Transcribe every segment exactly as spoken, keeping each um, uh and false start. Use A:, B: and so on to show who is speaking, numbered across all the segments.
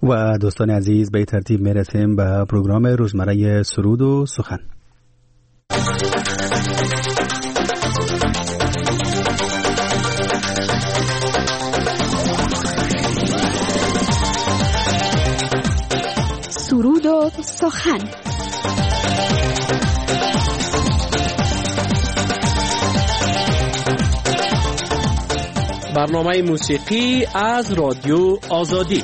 A: و دوستان عزیز به ترتیب میرسیم به پروگرام روزمره سرود و سخن.
B: سرود و سخن.
C: برنامه موسیقی از رادیو آزادی.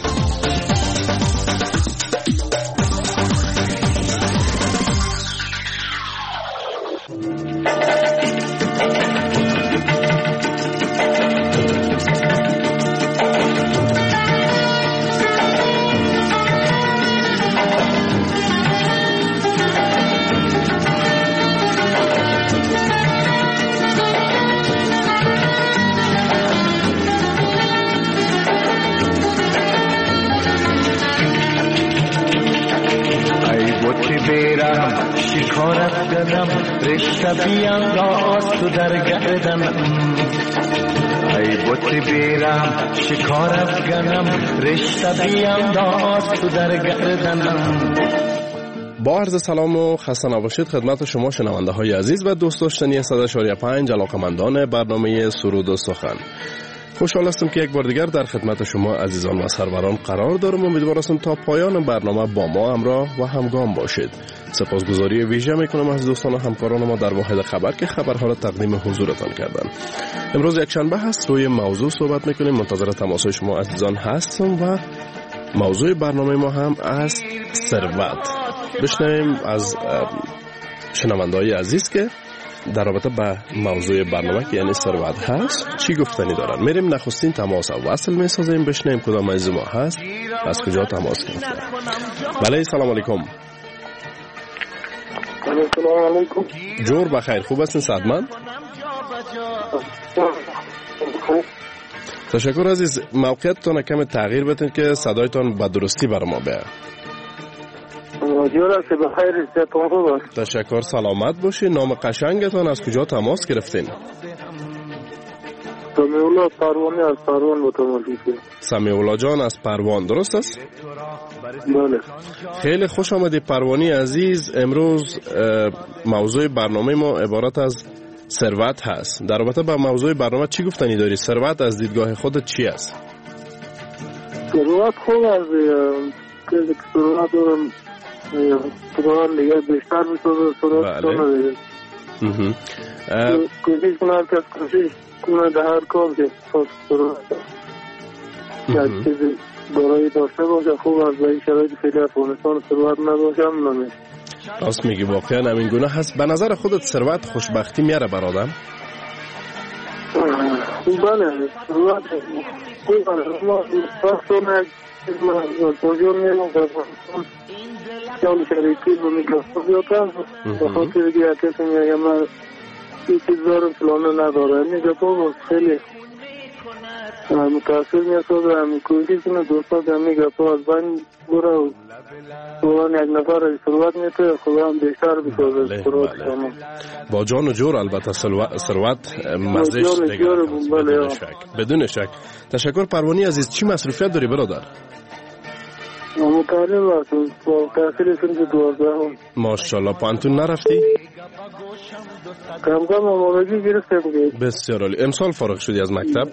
D: شکارت دادم رشته بیانداز تو در گردنم، ای بوت بیرم شکارت گنم رشته بیانداز تو در گردنم.
E: با عرض سلام و خسته نباشید خدمت شما شنونده های عزیز و دوست داشتنی صد و شش و پنج علاقمندان برنامه سرود و سخن. خوشحال هستم که یک بار دیگر در خدمت شما عزیزان و سروران قرار دارم. امیدوار هستم تا پایان برنامه با ما همراه و همگام باشید. سپاسگزاری ویژه میکنم از دوستان و همکاران ما در واحد خبر که خبرها را تقدیم حضورتان کردن. امروز یک شنبه هست، روی موضوع صحبت میکنیم. منتظر تماسهای شما عزیزان هستم و موضوع برنامه ما هم از ثروت. بشنویم از شنونده‌های عزیز که در رابطه با موضوع برنامه که یعنی ثروت هست چی گفتنی دارن. میریم نخستین تماس وصل میسازیم، بشنویم کدام از ما هست، از کجا تماس گرفته. بله سلام علیکم.
F: سلام علیکم.
E: جور بخیر، خوب هستین صحتمند؟ تشکر عزیز. موقعیتتون کم تغییر بدین که صدایتان به درستی بر ما بیاد.
F: جور است بخیر، صحتتون خوب است؟
E: تشکر، سلامت باشی. نام قشنگتان از کجا تماس گرفتین؟
F: سمیولا پروانی از پروان متماسیم.
E: سمیولا جان از پروان، درست است؟
F: بله.
E: خیلی خوش آمدید پروانی عزیز. امروز موضوع برنامه ما عبارت از ثروت هست. در رابطه با موضوع برنامه چی گفتنی داری؟ ثروت از دیدگاه خودت چی است؟
F: ثروت خوب است که ثروت دارم ثروت دیگه بیشتر میشه ثروت کنه. کوشش کنم که کوشش کنه در هر کار که ثروت یک چیزی برای داشته باشه خوب است. به این شرایط فعلی افغانستان ثروت نباشه هم نمیشه.
E: راست میگی، واقعا همین گونه هست. به نظر خودت ثروت خوشبختی میاره بر آدم؟
F: بله ثروت خوب است. ما فرصون ما توجیه میمون که جان شریکی رو میکرد بیاکن به خاطر دیگه کسی میگه من این چیز دارم فلانه نداره. میگه تو خیلی متاثر میشد و همین کوشش کنه دوستا که میگه تو از بین برو و تو یک نفر ثروت میته خدا هم بیشتر بسازه ثروت کنه.
E: با جان و جور البته ثروت مزش دیگه بدون شک. بدون شک. تشکر پروانی عزیز. چی مصروفیت داری برادر؟
F: مطالعه هستم با تحصیل سنج دوازدهم.
E: ماشاءالله. پانتون نرفتی؟
F: کم کم آمادگی گرفتم.
E: بسیار عالی. امسال فارغ شدی از مکتب؟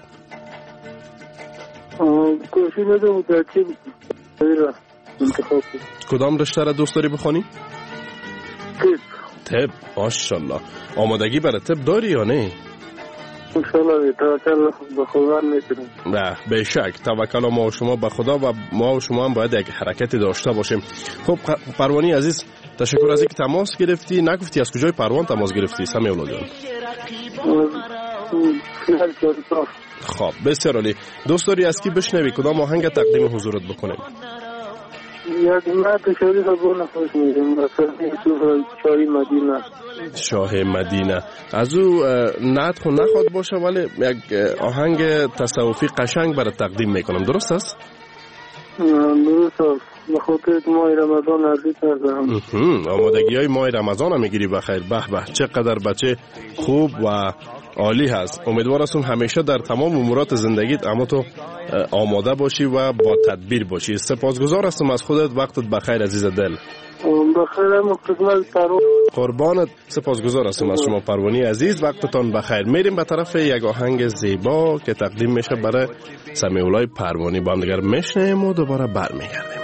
F: کوشش میدم در چی انتخاب.
E: کدام رشته را دوست داری بخوانی؟
F: طب.
E: طب. ماشاءالله. آمادگی برای طب داری یا نه؟
F: انشالله توکل به خدا میکنیم.
E: نه به شک. توکل ما و شما به خدا و ما و شما هم باید یک حرکتی داشته باشیم. خب پروانی عزیز تشکر از اینکه تماس گرفتی. نگفتی از کجای پروان تماس گرفتی سمیولا جان؟ خب بسیار عالی. دوست داری از کی بشنوی؟ کدام آهنگ تقدیم حضورت بکنیم؟
F: یک نعت شاهی را بونه خوش میدیم. مثلا شاهی مدینه.
E: شاه مدینه. از او نعت خود نخواد باشه ولی یک آهنگ تصوفی قشنگ برای تقدیم میکنم. درست است؟
F: درست است. بخاطر ماه رمضان عرضی کردم.
E: آمادگی های ماه رمضان هم میگیری بخیر. به به چقدر بچه خوب و عالی هست. امیدوار هستم همیشه در تمام امورات زندگیت اما تو آماده باشی و با تدبیر باشی. سپاسگزار هستم از خودت. وقتت بخیر عزیز دل.
F: بخیرم خدمت پروان.
E: قربانت. سپاسگزار هستم از شما پروانی عزیز. وقتتان بخیر. میریم به طرف یک آهنگ زیبا که تقدیم میشه برای سمیع پروانی. با هم دیگر میشنیم و دوباره برمیگردیم.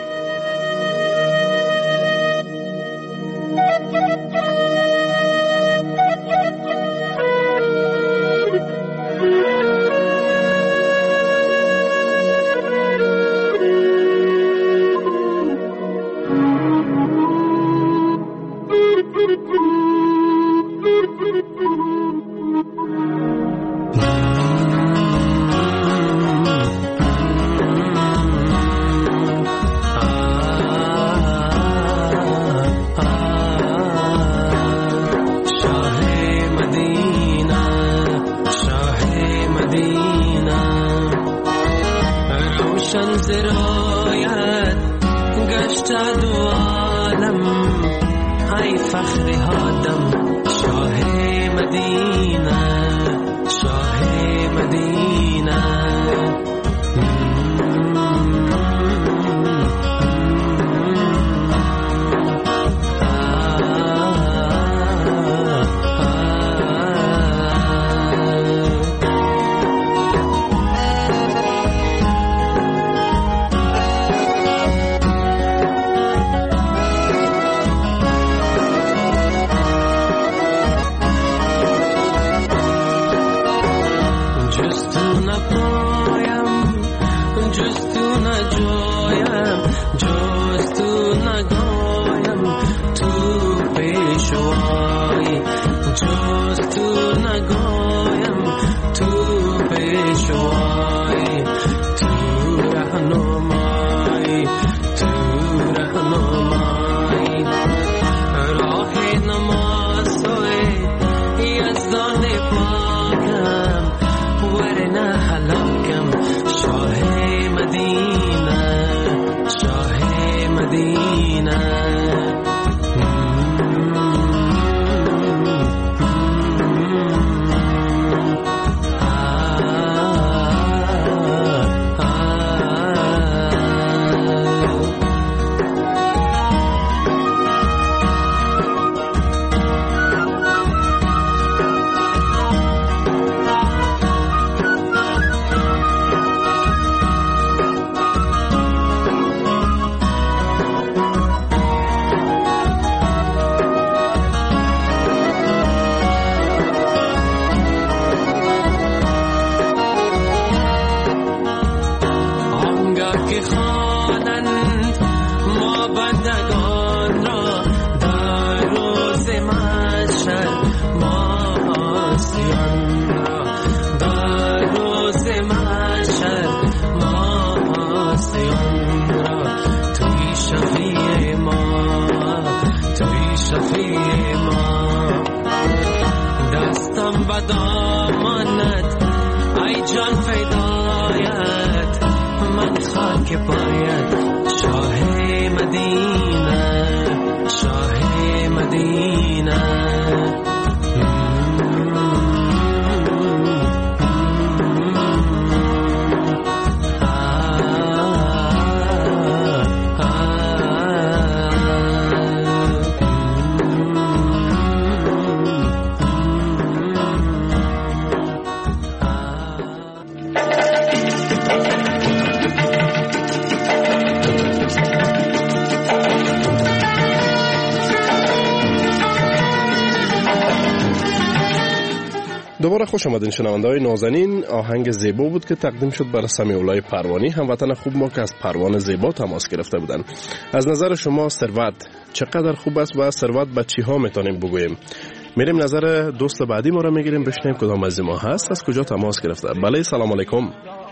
E: دوباره خوش آمدین شنونده‌های نازنین. آهنگ زیبا بود که تقدیم شد برای سمیع پروانی، هموطن خوب ما که از پروان زیبا تماس گرفته بودن. از نظر شما ثروت چقدر خوب است و ثروت به چی ها میتونیم بگوییم؟ میریم نظر دوست بعدی ما رو میگیریم بشنیم کدام از ما هست، از کجا تماس گرفته. بله سلام علیکم.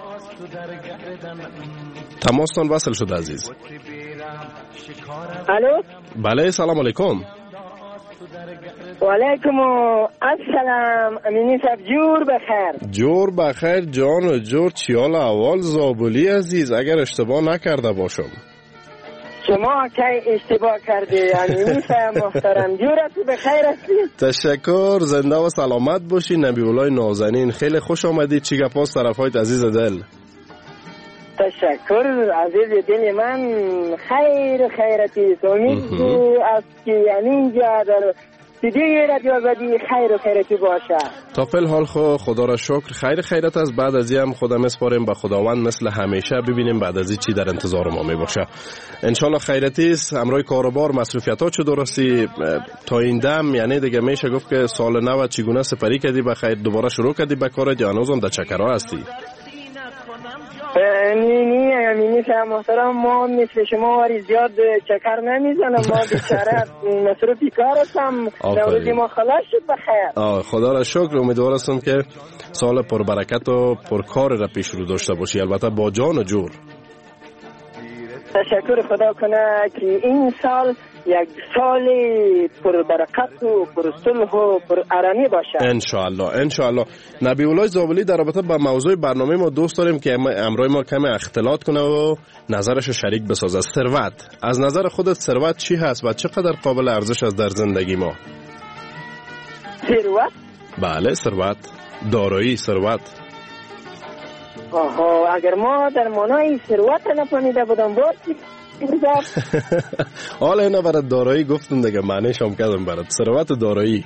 E: تماستان وصل شد عزیز.
B: الو.
E: بله سلام علیکم.
B: و علیکم السلام. امینی صاحب جور بخیر.
E: جور بخیر جان و جور. چیال اول زابلی عزیز اگر اشتباه نکرده باشم.
B: شما که اشتباه کرده امینی صاحب محترم جورتی بخیر هستید.
E: تشکر، زنده و سلامت باشی نبی اولای نازنین. خیلی خوش آمدید. چی گپاست طرفایت عزیز دل؟
B: تشکر عزیز دل من، خیر خیرتی امید است که یعنی اینجا در دیگه رادیو آزادی خیر و خیرتی باشه.
E: تا فی الحال خو خدا را شکر خیر خیرت است. بعد از این هم خودم اسپاریم به خداوند مثل همیشه، ببینیم بعد از این چی در انتظار ما می باشه. انشالله خیرتی است. امروز کاروبار مسئولیت ها چه درستی تا این دم، یعنی دیگه میشه گفت که سال نو چگونه سپری کردی به خیر، دوباره شروع کردی به کارت یا هنوزم در چکرها هستی؟
B: نی نی امینی صاحب محترم، ما مثل شما وری زیاد چکر نمیزنم. ما بیچاره مصروفی کار هستم. نوروزی ما خلاص شد بخیر.
E: آه خدا را شکر. امیدوار هستم که سال پربرکت و پرکار را پیش رو داشته باشی، البته با جان و جور.
B: تشکر، خدا کنه که این سال یک سال پر برکت و پر صلح و پر آرامی باشه
E: ان شاء الله. ان شاء الله. نبی اولای زابلی در رابطه با موضوع برنامه ما دوست داریم که امروز ما کمی اختلاط کنه و نظرش شریک بسازه. ثروت، از نظر خودت ثروت چی هست و چقدر قابل ارزش است در زندگی ما؟
B: ثروت؟
E: بله ثروت، دارایی، ثروت.
B: آها، اگر ما در معنای ثروت نفهمیده بودم باز
E: حالا اینا برای دارایی گفتم دیگه، معنیش هم کردم برای ثروت و دارایی.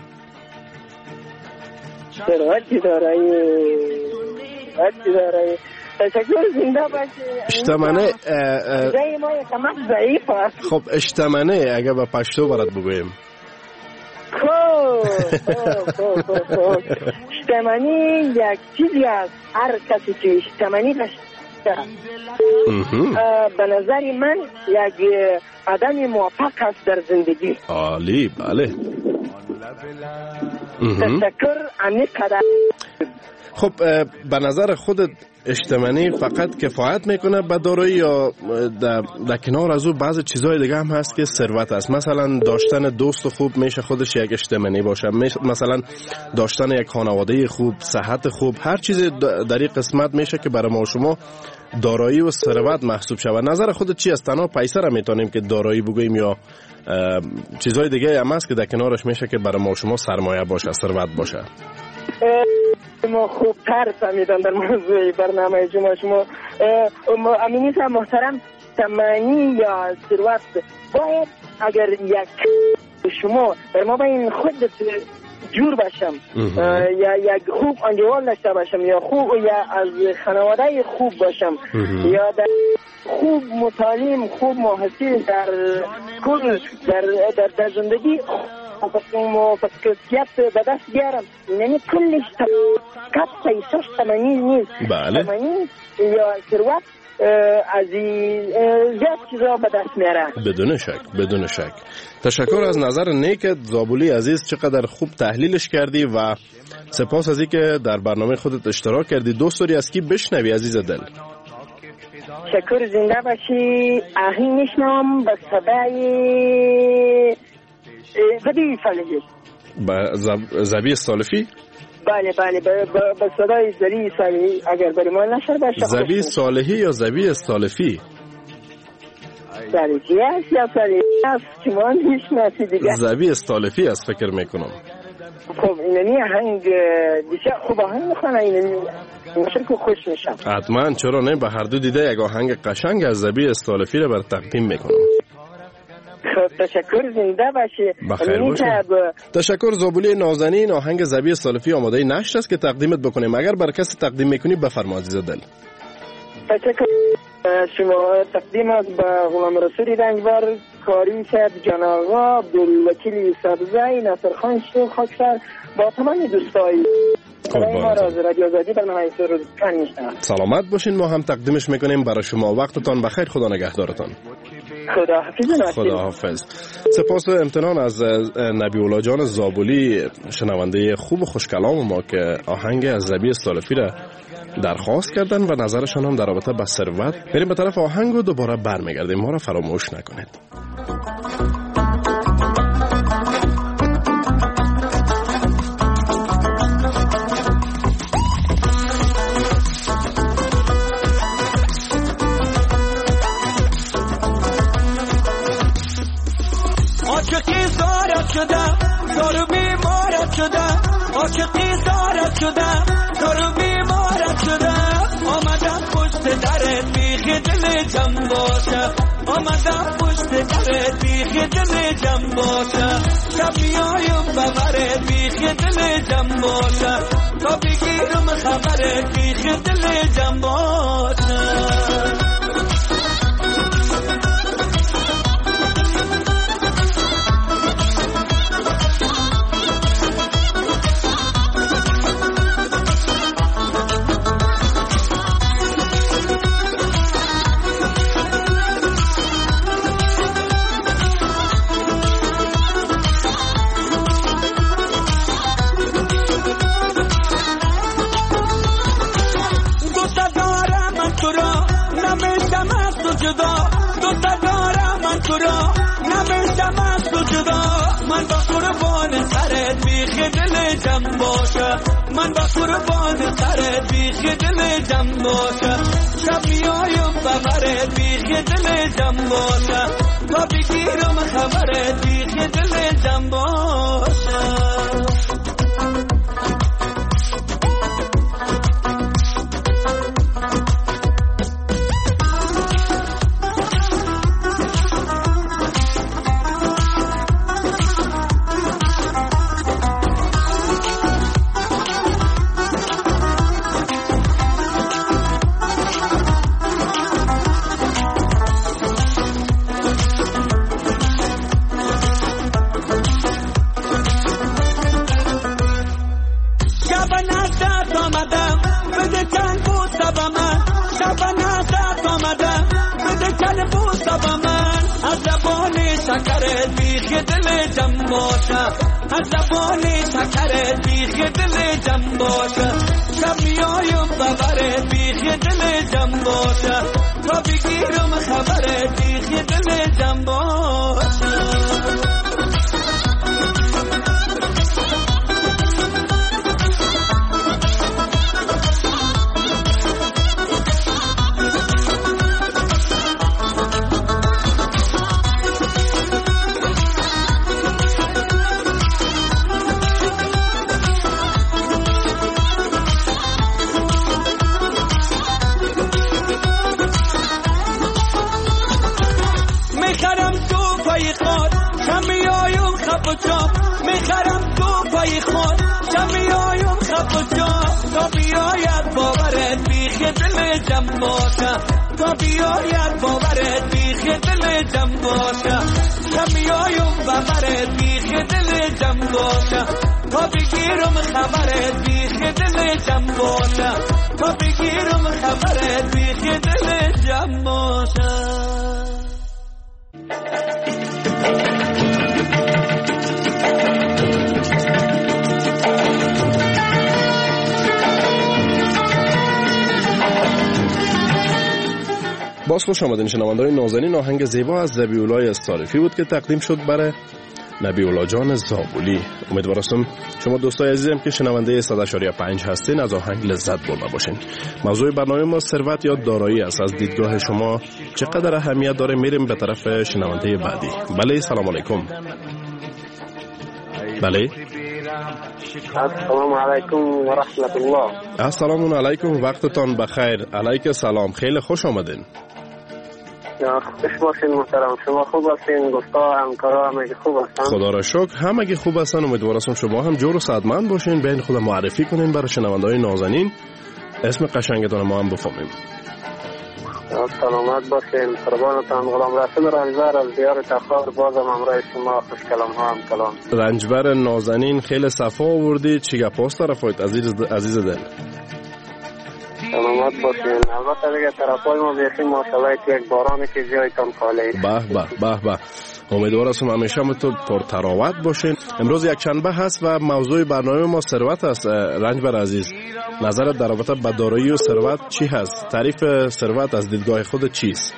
B: ثروت دارایی ثروت دارایی تشکر، زنده باشی.
E: اشتمنه
B: جای ما کمک ضعیف است.
E: خب اشتمنه اگه با پشتو برات بگویم
B: خوب خوب خوب خوب اشتمنی یک چیزی است، هر کسی که اشتمنی داشته به نظر من یک آدم موفق است در زندگی.
E: عالی، بله.
B: تشکر. امید قدر.
E: خب به نظر خودت اشتمنی فقط کفایت میکنه به دارایی یا در, در کنار از او بعضی چیزهای دیگه هم هست که ثروت است؟ مثلا داشتن دوست خوب میشه خودش یک اشتمنی باشه، مثلا داشتن یک خانواده خوب، صحت خوب، هر چیز در این قسمت میشه که برای ما شما دارایی و ثروت محسوب شود. نظر خودت چی است؟ تنها پیسه را میتونیم که دارایی بگوییم یا چیزهای دیگه هم هست که در کنارش میشه که برای ما شما سرمایه باشه، ثروت باشه؟
B: ما خوبتر فهمیدم در موضوع برنامه شما. شما امینی صاحب محترم، تمانی یا ثروت باید اگر یک شما در ما بین خودت جور باشم یا یک خوب انجوال داشته باشم یا خوب یا از خانواده خوب باشم یا در خوب متعلم، خوب محصل در کل در در, در زندگی موفقیت به دست بیارم، یعنی کلش کپ پیساش تمانی نیست.
E: بله.
B: تمانی یا ثروت از زیاد چیزا به دست میاره.
E: بدون شک، بدون شک. تشکر از نظر نیکت زابولی عزیز، چقدر خوب تحلیلش کردی و سپاس از اینکه در برنامه خودت اشتراک کردی. دوست داری از کی بشنوی عزیز دل؟
B: شکر، زنده باشی. آهنگ میشنم به صدای زبی صالحی.
E: با زبی صالحی؟
B: بله بله، به صدای زبی صالحی. اگر برای ما نشر باشه.
E: زبی صالحی یا زبی صالحی؟
B: صالحی است یا صالحی است که ما نشناسی دیگه.
E: زبی صالحی است فکر میکنم.
B: خب اینمی آهنگ دیگه خوب آهنگ میخوانه، اینمی مشکل که خوش میشم.
E: حتما، چرا نه، به هر دو دیده یک آهنگ قشنگ از زبی استالفی را بر تقدیم میکنم.
B: خب تشکر، زنده باشی.
E: بخیر باشی. تشکر زابولی نازنین. آهنگ زبی استالفی آماده نشت است که تقدیمت بکنیم. اگر بر کسی تقدیم میکنی بفرما عزیز دل.
B: تشکر. شما تقدیم است به غلام رسولی رنگبار، کاری صاحب، جان آقا، عبدالوکیل سبزی، نصر خان شیخ خاکسر، با تمام دوستایی ما را از رادیو آزادی برنامه سرود کن میشنم.
E: سلامت باشین. ما هم تقدیمش میکنیم برای شما. وقتتان بخیر. خدا نگهدارتان.
B: خدا حافظ.
E: خدا حافظ. سپاس و امتنان از نبی الله جان زابولی، شنونده خوب و خوشکلام ما که آهنگ از زبی استالفی را درخواست کردن و نظرشان هم در رابطه با ثروت. بریم به طرف آهنگ و دوباره برمیگردیم. ما را فراموش نکنید.
G: شدم تو رو بیمارت شدم عاشقی زارت شدم تو رو بیمارت شدم آمدم پشت درت بیخی دل جم باشم آمدم پشت درت بیخی دل جم باشم شب میایم ببرت بیخی دل جم باشم تا بگیرم خبرت بیخی دل جم باشم من با قربان سرت بیخی دل جم باشم من با قربان سرت بیخی دل جم باشم شب میایم ببرت بیخی دل جم باشم تا بگیرم خبرت بیخی دل جم باشم از زبانی شکرت بیخی دل جم باشم شب میایم ببرت بیخی دل جم باشم تا بگیرم خبرت بیخی دل جم باشم میخرم تو پای خود شمیایم خب و جا تا بیاید باورت بیخی دل جم باشم تا بیاید باورت بیخی دل جم باشم شمیایم باورت بیخی دل جم باشم تا بگیرم خبرت بیخی دل جم باشم تا بگیرم خبرت بیخی دل جم باشم.
E: باز خوش آمدین شنونده‌های نازنین. آهنگ زیبا از ذبیح‌الله استارفی بود که تقدیم شد برای نبی‌الله جان زابلی. امیدوار هستم شما دوستای عزیزم که شنونده صد و پنج هستین از آهنگ لذت برده باشین. موضوع برنامه ما ثروت یا دارایی است. از دیدگاه شما چقدر اهمیت داره؟ میریم به طرف شنونده بعدی. بله سلام علیکم. بله
F: السلام علیکم و رحمت الله.
E: السلام علیکم، وقتتان بخیر. علیک سلام، خیلی خوش آمدین.
F: خوش باشین محترم. شما خوب هستین؟ دوستا همکارا همگی خوب هستن؟
E: خدا را شکر همگی خوب هستن. امیدوار هستم شما هم جور و صحتمند باشین. بین خود معرفی کنین برای شنونده‌های نازنین، اسم قشنگتون ما هم بفهمیم.
F: سلامت باشین. قربانتان. غلام رسول رنجبر از دیار تخار بازم همراه شما. خوش کلام ها هم کلام.
E: رنجبر نازنین خیلی صفا آوردی. چی گپاست طرفایت عزیز عزیز دل؟
F: سلامت باشین. البته دیگه طرفای ما بیخی ماشاءالله یک بارانی که جایتان خالی.
E: به به به به. امیدوار هستم همیشه هم تو پرتراوت باشین. امروز یک شنبه هست و موضوع برنامه ما ثروت است. رنجبر عزیز، نظرت در رابطه با دارایی و ثروت چی هست؟ تعریف ثروت از دیدگاه خود چیست؟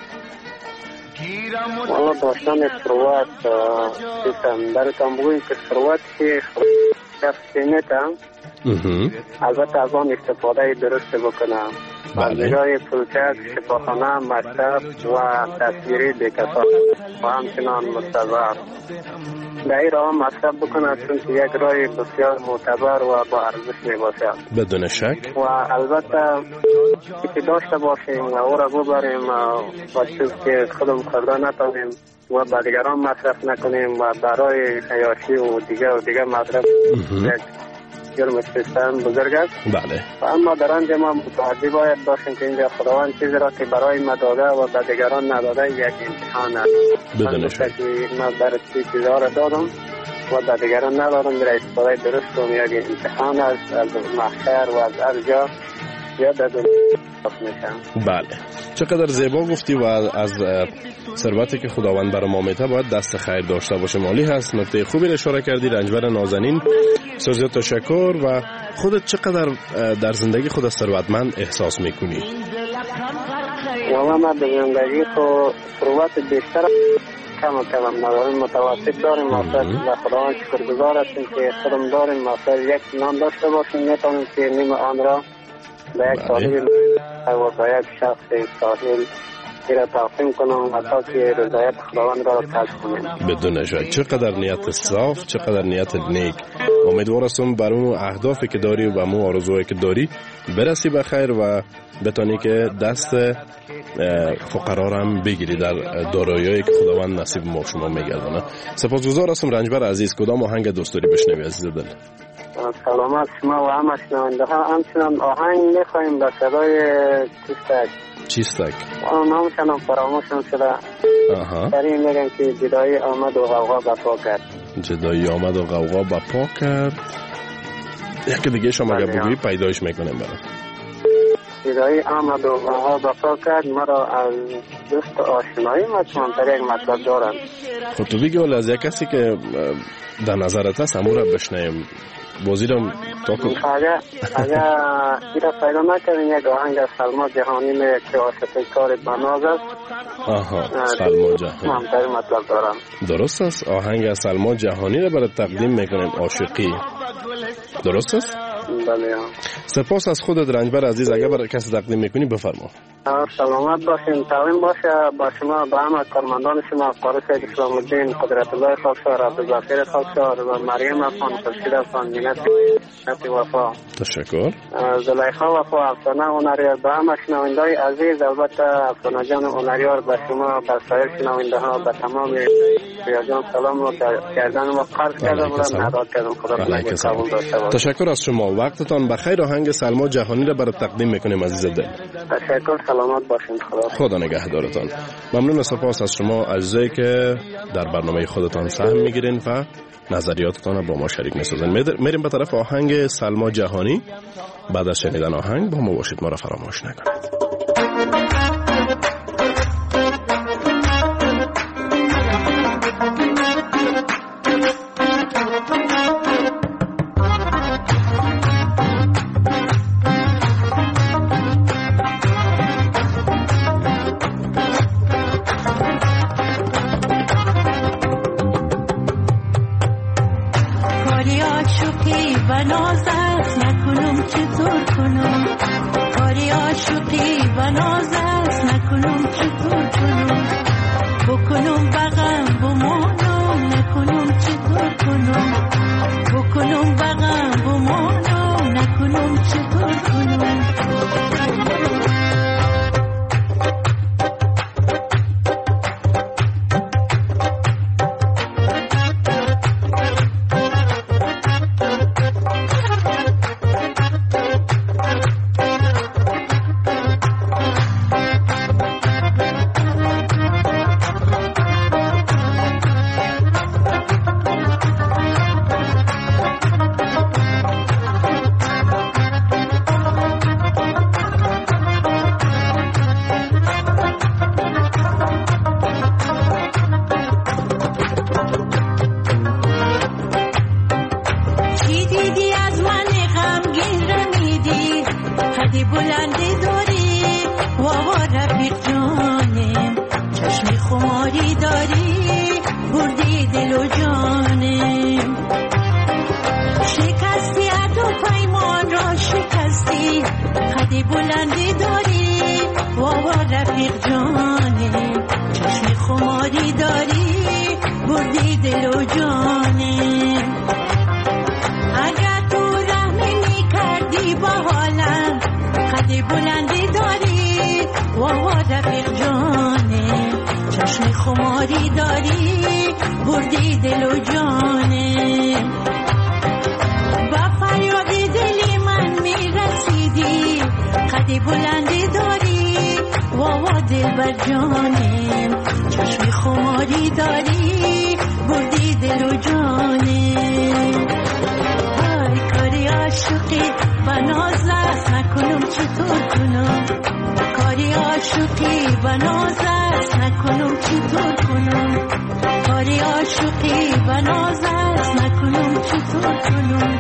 F: والا داشتن ثروت سیستم براتون بگویم که ثروت که شخصیتم البته از آن استفاده درست بکنم. از جای پلچک، شفاخانه، مکتب و تصویری بکسان و همچنان مستضعف. در این راه مصرف بکنه، چون که یک راه بسیار معتبر و با ارزش می باشد.
E: بدون شک.
F: و البته که داشته باشیم و او را ببریم و چیز که خودم خورده نتانیم و با دیگران مصرف نکنیم و برای عیاشی و دیگه و دیگه مصرف یک جرم سیستم بزرگ است.
E: بله.
F: و اما در آنجا ما متوجه باید باشیم که اینجا خداوند چیزی را که برای ما داده و به دیگران نداده یک امتحان است.
E: بدون شک.
F: ما برای چیزها را دادم و به دیگران ندادم، برای استفاده درست کنم. یک امتحان است از محشر و از هر جا یاد از میشم.
E: بله. چقدر زیبا گفتی و از ثروتی که خداوند برای ما میده باید دست خیر داشته باشه. مالی هست. نکته خوبی را اشاره کردی رنجبر نازنین. سوزیت تشکر. و خودت چقدر در زندگی خود ثروتمند احساس میکنی؟
F: والا ما در زندگی خود ثروت بیشتر کم کم نداریم، متوسط داریم. ما به خداوند شکرگزار هستیم که خودم داریم. ما یک نان داشته باشیم میتونیم که نیم آن را به یک ساحل و به یک شخص ساحل را تقسیم کنم و تا که رضایت خداوند را کسب کنیم.
E: بدون شک. چقدر نیت صاف، چقدر نیت نیک. امیدوارم بر اون اهدافی که داری و به اون آرزوهایی که داری برسی به خیر و بتانی که دست فقرا را هم بگیری در دارایی‌ای که خداوند نصیب ما شما میگردونه. سپاسگزار هستم رنجبر عزیز. کدام آهنگ دوست داری بشنوی عزیز دل؟
F: سلامت شما و همه شنونده ها. همچنان آهنگ میخواییم به صدای چیستک.
E: چیستک
F: آن همچنان فراموشم شده.
E: آها.
F: در این میگن که جدایی آمد و غوغا بپا کرد.
E: جدایی آمد و غوغا بپا کرد. یکی دیگه شما اگر بگویی پیدایش میکنیم برای
F: جدایی آمد و غوغا بپا کرد. مرا از دوست آشنایی مطمئن تر یک مطلب دارم.
E: خود تو بگی ولی از یک کسی که در نظرت هست همون را بشنیم. بازیرم تا کن
F: اگر اگر ایرا پیدا نکردین یک آهنگ از سلما جهانی می که عاشق کار بناز است.
E: آها سلما جهانی
F: مهمترین مطلب دارم.
E: درست است. آهنگ از سلما جهانی را برای تقدیم میکنیم. عاشقی. درست است؟
F: بله.
E: سپاس از خودت رنجبر عزیز. اگر برای کسی تقدیم میکنی بفرما.
F: سلامت باشین. تعلیم باشه با شما، با همه کارمندان شما، قاری سید اسلام الدین، قدرت الله خاکسار، عبدالظفر خاکسار و مریم افغان، خورشید افغان، مینت وفا.
E: تشکر.
F: زلیخا وفا، افسانه هنریار، به همه شنونده‌های عزیز. البته افسانه جان هنریار به شما، به سایر شنونده ها، به تمام ریاضیان سلام رو کردن و قرض کردم و نداد کردم. خدا قبول داشته باشه.
E: تشکر از شما. وقتتان بخیر. آهنگ سلما جهانی را برای تقدیم میکنیم عزیز دل.
F: تشکر. سلامت باشین. خدا
E: خدا نگهدارتان. ممنون. سپاس از شما عزیزایی که در برنامه خودتان سهم میگیرین و نظریاتتان را با ما شریک میسازین. میریم به طرف آهنگ سلما جهانی. بعد از شنیدن آهنگ با ما باشید. ما را فراموش نکنید.
H: بلندی داری بابا رفیق جانه چشم خماری داری بردی دل و جان رفیق جانه چشم خماری داری بردی دل و جانه با فریاد دلی من میرسیدی قدی بلندی داری واوا دل بر جانه چشم خماری داری بردی دل و جانه های کاری عاشقی بناز است نکنم چطور کنم کاری عاشقی بناز است نکنم چطور کنم کاری عاشقی بناز است نکنم چطور کنم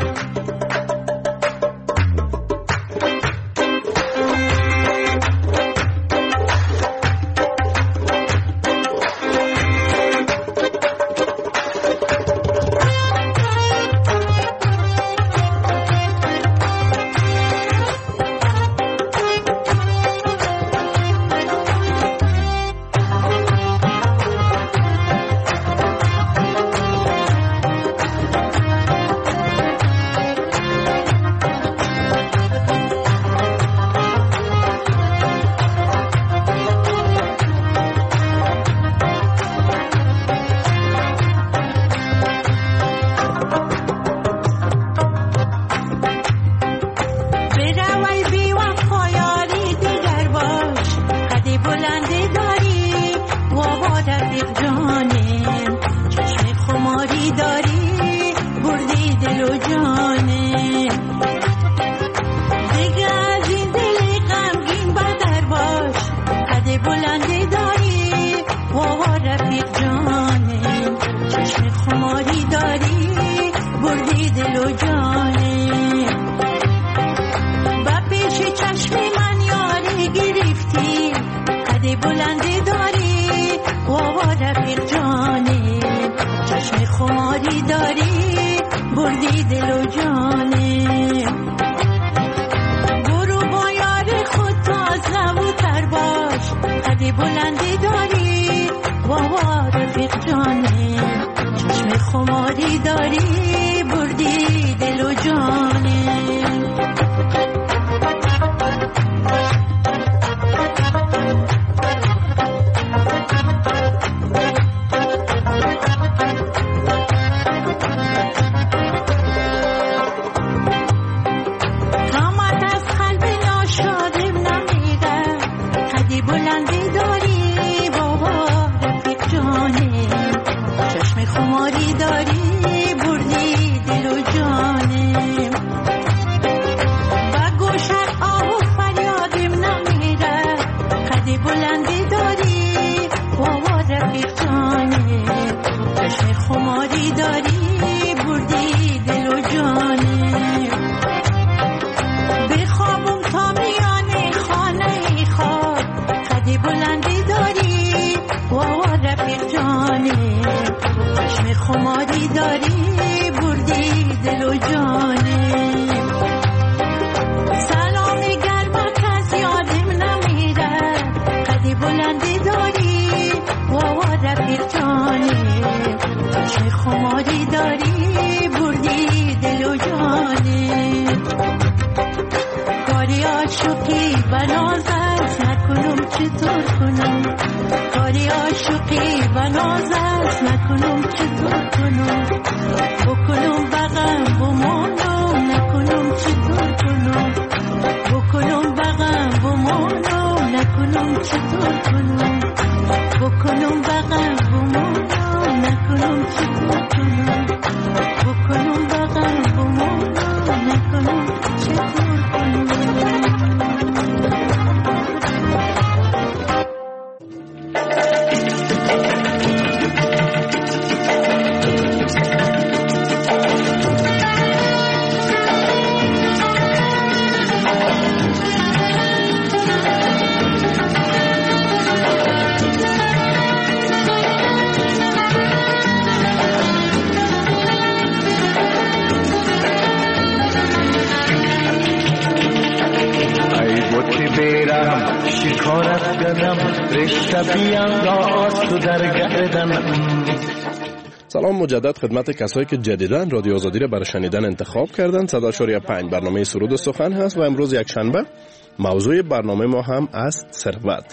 E: سلام مجدد خدمت کسایی که جدیداً رادیو آزادی را برای شنیدن انتخاب کردند. صد و چهار پنج برنامه سرود و سخن هست و امروز یک شنبه موضوع برنامه ما هم است ثروت.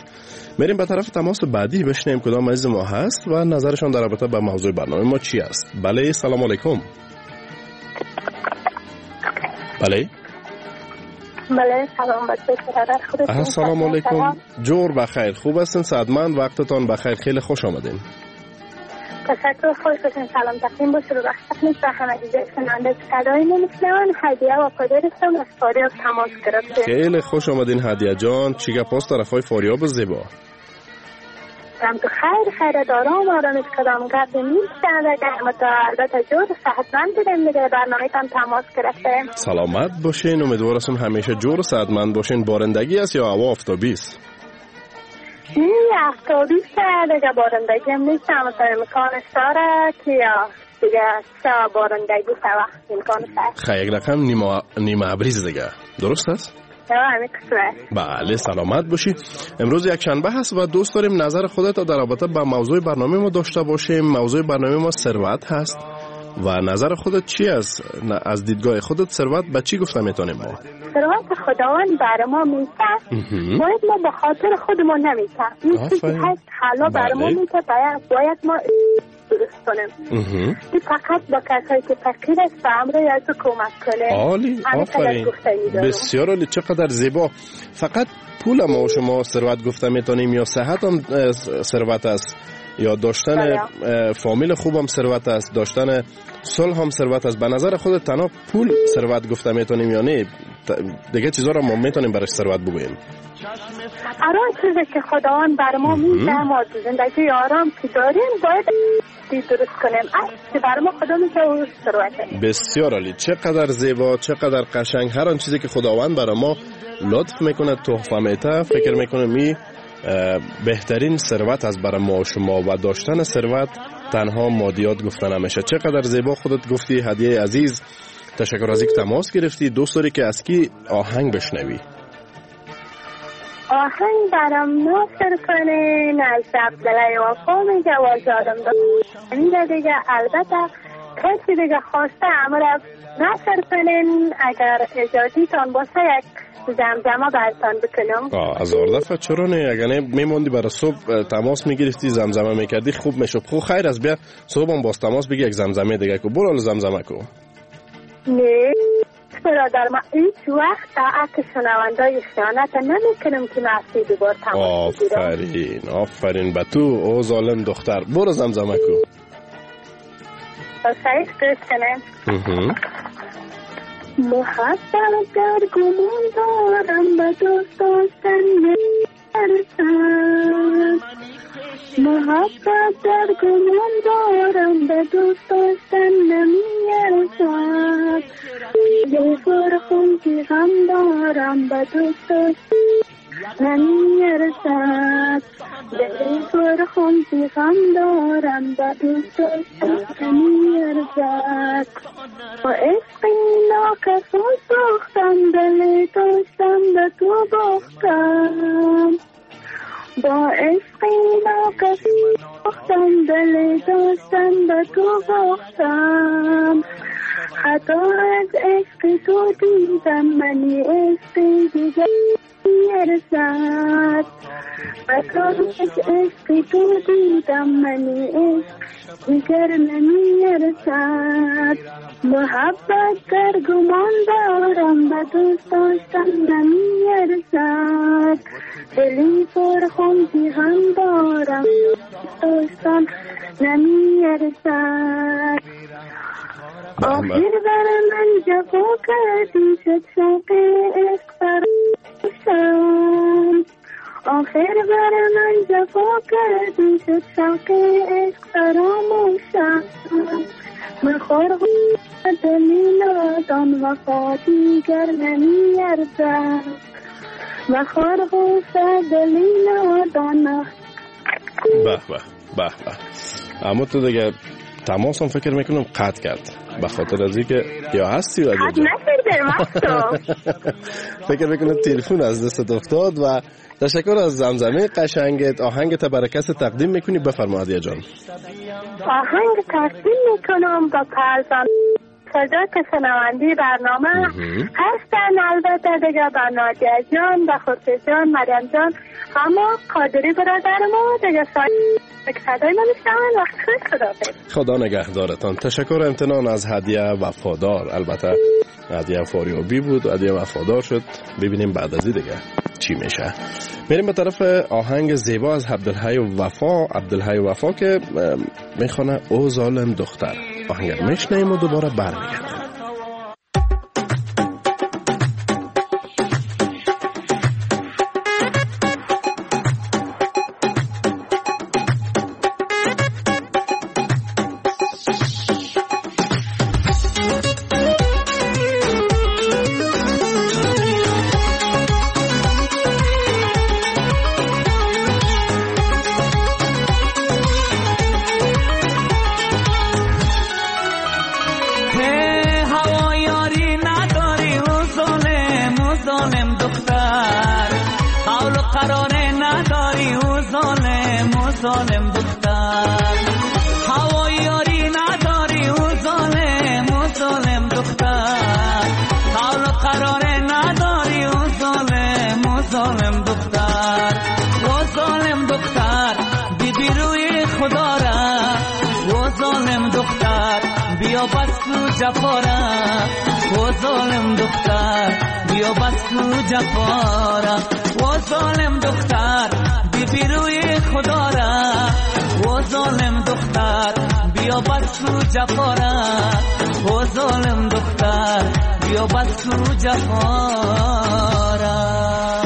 E: میریم به طرف تماس بعدی بشنیم کدام عزیز ما هست و نظرشان در رابطه با موضوع برنامه ما چی است. بله سلام علیکم. بله
I: بله سلام بچه.
E: سلام علیکم. جور بخیر، خوب هستین؟ سعدمند، وقتتان بخیر، خیلی خوش آمدین.
I: تشکر، خوش باشین. سلام تقدیم باشه رو وقت نیست به همه دیگه شنونده صدای نمیشنون. هدیه و پادرستم از فاریاب تماس گرفته.
E: خیلی خوش آمدین هدیه جان. چی گپ است طرفای فاریاب زیبا؟
I: هم تو خیر خیر دارم آرامش کدام گپ نیست دیگه، البته جور صحتمند بودیم دیگه. برنامه تان تماس گرفته.
E: سلامت باشین، امیدوارم همیشه جور و صحتمند باشین. بارندگی است یا هوا آفتابی است؟
I: این آفتابی است دیگه، بارندگی هم نیست. مثلا امکانش داره که دیگه چه بارندگی سه وقت امکانش هست.
E: خیلی یک رقم نیمه نیمه ابریز دیگه، درست است؟ بله سلامت باشی. امروز یک شنبه هست و دوست داریم نظر خودت در رابطه با موضوع برنامه ما داشته باشیم. موضوع برنامه ما ثروت هست و نظر خودت چی است؟ از دیدگاه خودت ثروت به چی گفته میتونیم ما؟
I: ثروت خداوند برای ما میده، باید ما به خاطر خودمون نمیده. این چیزی هست حالا برای ما میده، باید باید ما درست کنیم. این فقط با کسایی که فقیر است به امروی از او کمک کنیم.
E: عالی، آفرین، بسیار عالی، چقدر زیبا. فقط پول ما و شما ثروت گفته میتونیم یا صحت هم ثروت است، یا داشتن فامیل خوب هم ثروت است، داشتن صلح هم ثروت است؟ به نظر خودت تنها پول ثروت گفته میتونیم یا نه دیگه چیزا رو ما میتونیم برای ثروت بگوییم؟
I: آرام چیزی که خداوند بر ما میده، ما زندگی آرام که داریم باید درست کنیم. اصلی بر ما خدا میده و ثروته.
E: بسیار عالی، چقدر زیبا، چقدر قشنگ. هر آن چیزی که خداوند برای ما لطف میکنه، تحفه میده، فکر میکنه می بهترین ثروت از برای ما و شما و داشتن ثروت تنها مادیات گفته نمیشه. چقدر زیبا خودت گفتی هدیه عزیز. تشکر از اینکه تماس گرفتی. دوست داری که از کی آهنگ بشنوی؟
I: آهنگ برام ناصر کنین از عبدالله وفا میگه و جادم دارم دیگه. البته کسی دیگه خواسته امرا ناصر کنین، اگر اجازیتان باشه یک زمزمه برتان بکنم.
E: آه از آردفت چرا نه؟ اگر نه میموندی برای صبح تماس میگرفتی زمزمه میکردی خوب میشد. خب خیر از بیا صبح هم باز تماس بگی یک زمزمه دیگه کو. برو زمزمه کو.
I: نه برادر ما هیچ وقت طاعت شنوندای خیانت نمیکنم که نفسی دوبار تماس بگیرم.
E: آفرین آفرین به تو او ظالم دختر. برو زمزمه کو.
I: بسایش گوش کنم. محبت در گمان دارم به دوست داشتن نمیرسم. محبت در گمان دارم به دوست داشتن نمیرسم. یه فرخون که غم دارم به دوست داشتن نمیرسد. یه فرخون که غم دارم به دوست داشتن نمیرسد. با عشقی ناکسان ساختم دل داشتم به تو باختم. با عشقی ناکسان ساختم دل داشتم به تو باختم. خطا از عشق تو دیدم منی عشقی دیگر نمیرسد. خطا از عشق تو دیدم منی عشق دیگر نمیرسد. محبت در گمان دارم به دوست داشتن نمیرسد. دلی پر خونی هم دارم داشتن نمیرسد. آخر بر من جفا کردی شد شوق عشق فراموشم. آخر بر من جفا کردی شد شوق عشق فراموشم. من خورم دلیل آدم وفا دیگر نمیرسد. من خورم دلیل آدم.
E: به به به به. اما تو دیگه تماس هم فکر میکنم قطع کرد به خاطر از اینکه یا هستی و
I: قطع نکرده مستو.
E: فکر میکنم تلفن از دست افتاد. و تشکر از زمزمه قشنگت. آهنگت برای کسی تقدیم میکنی؟ بفرما هدیه جان.
I: آهنگ تقدیم میکنم با پرزان سجاد شنوندی برنامه هستن. البته دیگه با نادیا جان، با خورشید جان، مریم جان، اما قادری برادرمو دیگه صدای ما میشنون. وقت خوش، خداحافظ.
E: خدا نگهدارتان. تشکر امتنان از هدیه وفادار. البته هدیه فاریابی بود و هدیه وفادار شد. ببینیم بعد از این دیگه چی میشه. میریم به طرف آهنگ زیبا از عبدالحی وفا. عبدالحی وفا که میخونه او ظالم دختر. آهنگ رو میشنیم و دوباره برمیگردیم.
G: ظالم دختر هوای یاری نداری او ظالم او ظالم دختر حال و قرار نداری او ظالم او ظالم دختر او ظالم دختر بیبی روی خدا را او ظالم دختر بیا بس رو جفا را او ظالم دختر بیا بس رو جفا را او ظالم دختر بیبی روی خدا را او ظالم دختر بیا بس رو جفا را او ظالم دختر بیا بس رو جفا را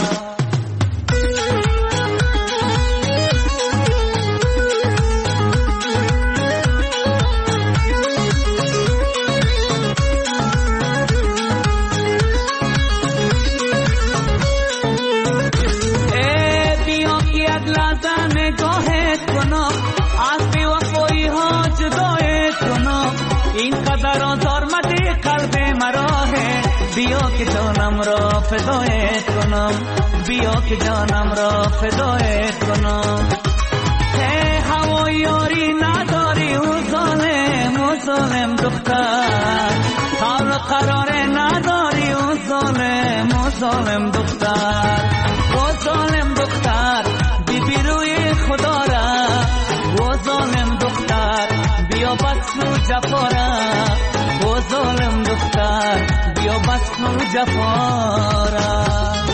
G: بیا که جانم را فدایت کنم بیا که جانم را فدایت کنم ای هوای یاری نداری او ظالم او ظالم دختر حال قرار نداری او ظالم او ظالم دختر او ظالم دختر بیبی روی خدا را او ظالم دختر بیا بس رو جفا را او ظالم دختر بیا بس رو جفا را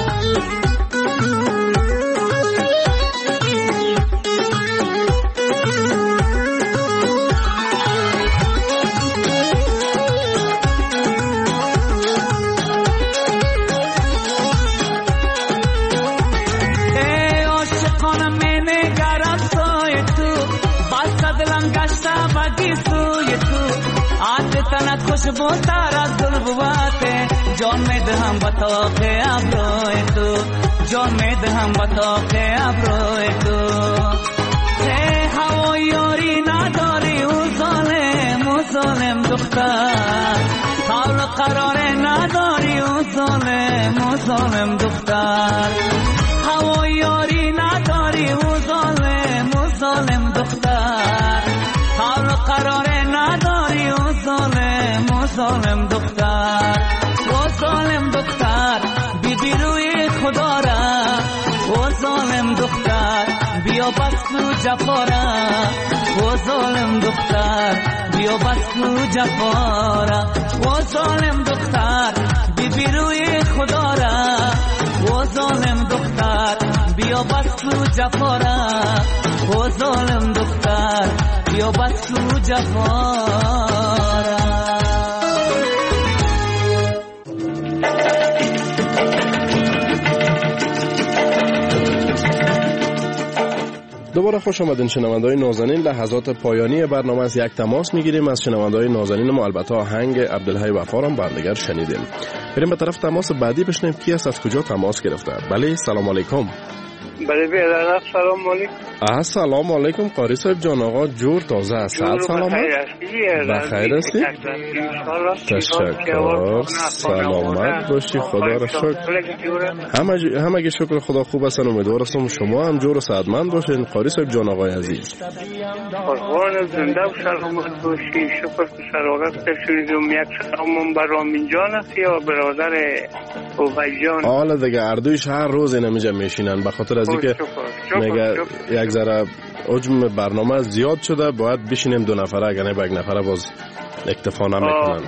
G: ای عاشقانم می نگرم سوی تو بس دلم گشته بگی سوی تو تنت خوشبو تر از گل بواته جان می دهم با تاق ابروی تو جان می دهم با تاق ابروی تو ای هوای یاری نداری او ظالم او ظالم دختر حال قرار نداری او ظالم او ظالم دختر هوای یاری نداری او ظالم او ظالم دختر حال قرار نداری او ظالم او ظالم دختر او ظالم دختر بیبی روی خدا را او ظالم دختر بیا بس رو جفا را او ظالم دختر بیا بس رو جفا را او ظالم دختر بیبی روی خدا را او ظالم دختر بیا بس رو جفا را او ظالم دختر بیا بس رو جفا را
E: دوباره خوش آمدین شنونده‌های نازنین. لحظات پایانی برنامه از یک تماس میگیریم از شنونده‌های نازنین ما. البته آهنگ عبدالحی وفا را بردگار شنیدیم. بریم به طرف تماس بعدی بشنویم کی است، از کجا تماس گرفته. بله، سلام علیکم.
F: بله بیادر سلام علیکم.
E: سلام علیکم قاری صاحب جان. آقا جور تازه است. سلامت بخیر هستی؟ تشکر. سلامت باشی. خدا را شکر. همه همه شکر خدا خوب هستن. امیدوارم شما هم جور و سعادتمند باشین قاری صاحب جان آقای عزیز.
F: قربان زنده و سلامت باشی. شکر که سلامت کشیدم. یک سلام برام جان است یا برادر اوبای جان.
E: حالا دیگه اردویش هر روز اینجا میشینن به خاطر از اینکه میگه یک ذره حجم برنامه زیاد شده باید بشینیم دو نفره اگر نه با یک نفره باز اکتفا نمیکنن.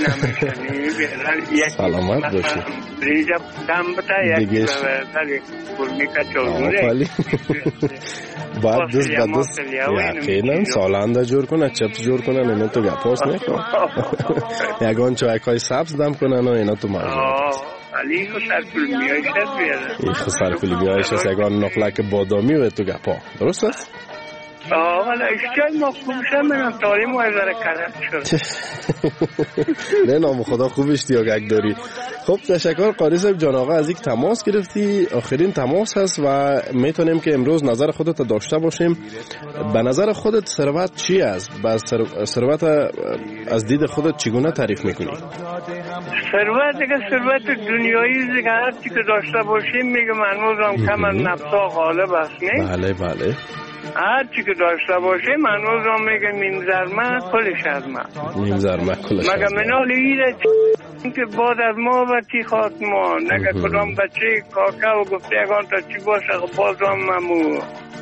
E: سلامت باشی.
F: ریجا دم بتا یک سالی برمیکا چوزوره
E: باید دست به دست یقینا سالنده جور کنه چپس جور کنن اینا تو گپاس نکن. یگان چایکای سبز دم کنن و اینا تو مازه
F: علی خو سرکولی بیایش هست بیاره
E: ای خو سرکولی بیایش هست یگان نقلک بادامی و تو گپا درست است؟
F: آه ولی اشتیاج ما خوبشم منم تاریم و ازاره کرد شد.
E: نه نام خدا خوب اشتیاج داری. خب تشکر قاری صاحب جان آقا از یک تماس گرفتی. آخرین تماس هست و میتونیم که امروز نظر خودت داشته باشیم. به نظر خودت ثروت چی است؟ با ثروت از دید خودت چگونه تعریف میکنی؟
F: ثروت دیگه ثروت دنیایی دیگه هر چی که داشته باشیم میگه منوز هم کم از نفسا غالب است نه؟
E: بله بله.
F: هر چی که داشته باشه منوز هم میگه مین زرمه کلش از من.
E: مین زرمه کلش از من.
F: مگه منال ایره که بعد از ما و تی خواست ما نگه کدام بچه کاکه و گفته یکان تا چی باشه باز هم ممو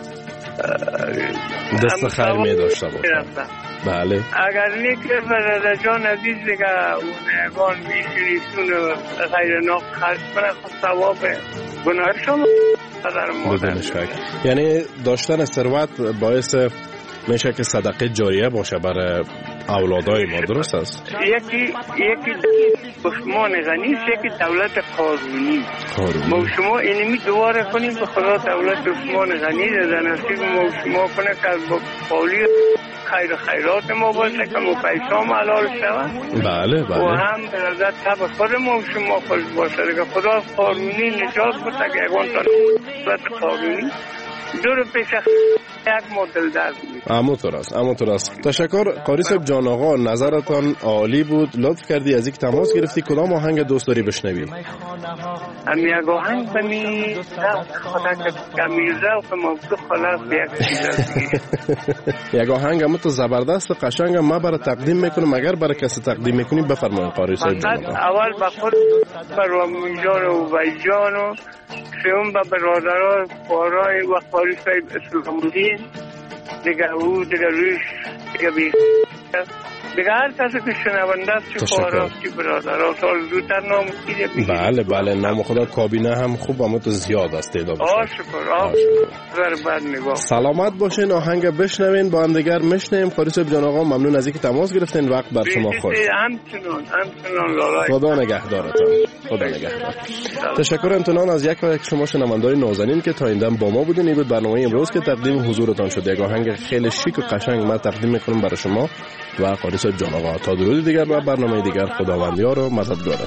E: دست خیر می داشته باشه. بله.
F: اگر نیکه برادر جان عزیز دیگه اون یکان میشوریتون غیر ناق خرج کنه خود ثواب گناه شما
E: بدون شک. یعنی داشتن ثروت باعث میشه که صدقه جاریه باشه برای اولادای ما درست است؟
F: یکی یکی عثمان غنی یکی دولت قارونی. ما شما اینمی دواره کنیم به خدا دولت عثمان غنی در نصیب ما شما کنه که از قولی خیر خیرات ما باشه که ما پیسام حلال شود.
E: بله بله.
F: و هم برادر تب خود ما شما خوش باشه که خدا از قارونی نجات بده که اگان تا دولت قارونی دور پیش یک مدل درد میده.
E: همونطور است همونطور است. تشکر قاری صاحب جان آقا نظرتان عالی بود. لطف کردی از یک تماس گرفتی. کدام آهنگ دوست داری بشنویم؟
F: هم یک آهنگ بمی خدا که کمیرزه و ما تو خلاص یک چیز
E: یک آهنگ هم تو زبردست قشنگ ما برای تقدیم میکنم. اگر برای کسی تقدیم میکنیم بفرمایید قاری صاحب جان آقا.
F: اول به خود برام جان و وای جان و سوم به برادران بارای و قاری صاحب اسلامودین دیگه او دیگه روش دیگه بی دیگه هر کسی که شنونده است چه خواهرات چه برادرات سال زودتر نام کیده.
E: بله بله نام خدا کابینه هم خوب اما تو زیاد است تعداد.
F: آه شکر آه بعد نگاه.
E: سلامت باشین. آهنگ بشنوین با هم دیگر میشنیم. قاری صاحب جان آقا ممنون از اینکه تماس گرفتین. وقت بر شما خوش.
F: همچنان همچنان لالای
E: خدا نگهدارتان. خدا نگهدار. تشکر امتنان از یک و یک شما شنونده‌های نازنین که تا این دم با ما بودین. این بود برنامه امروز که تقدیم حضورتان شد. یک آهنگ خیلی شیک و قشنگ ما تقدیم میکنم برای شما و قاری صاحب جان آقا. تا درود دیگر و برنامه دیگر خداوندیار و مددگارتان.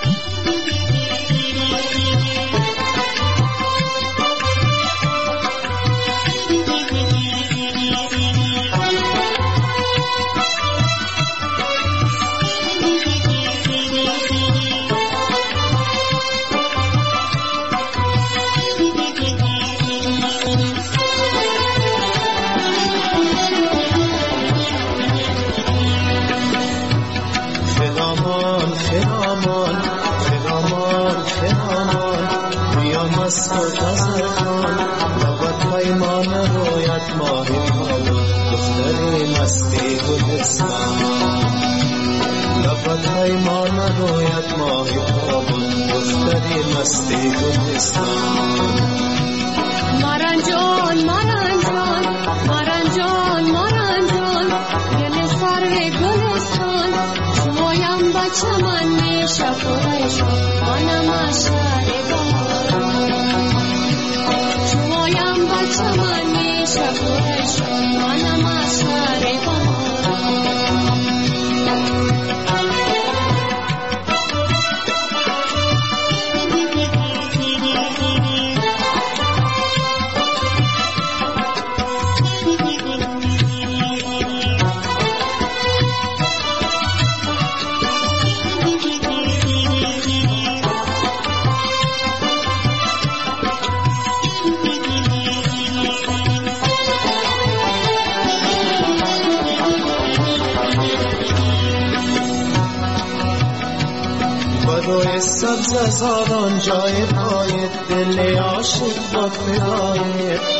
J: مارنجان مارنجان مارنجان مارنجان گل سر گلستان شمایم بچه من میشه فرشان منم اشعر باران شمایم بچه من میشه فرشان منم اشعر باران
K: سبز زادان جای پای دل عاشق با فدای